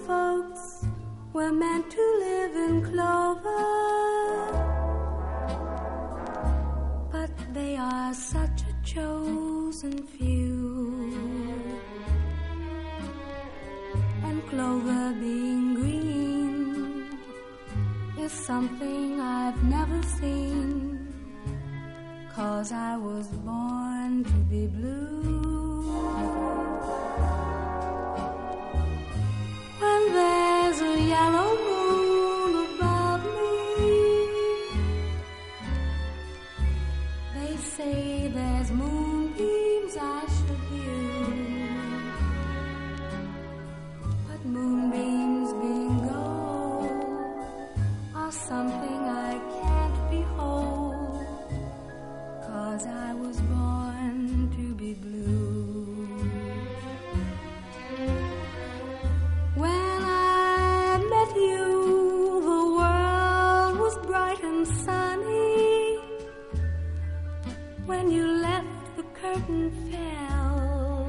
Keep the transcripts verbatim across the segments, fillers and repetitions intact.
folks were meant to live in clover, but they are such a chosen few, and clover being green is something I've never seen, 'cause I was born to be blue. When there's a yellow moon above me, they say there's moonbeams I should view, but moonbeams being gold are something I can't behold, 'cause I was born to be blue. When I met you, the world was bright and sunny. When you left, the curtain fell.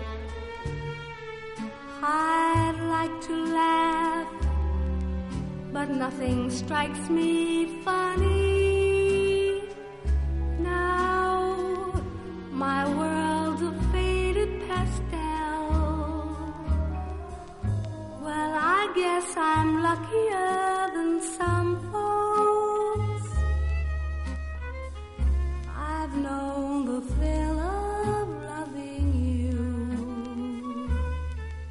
I'd like to laugh, but nothing strikes me funny. Now my world's a faded pastel. Well, I guess I'm luckier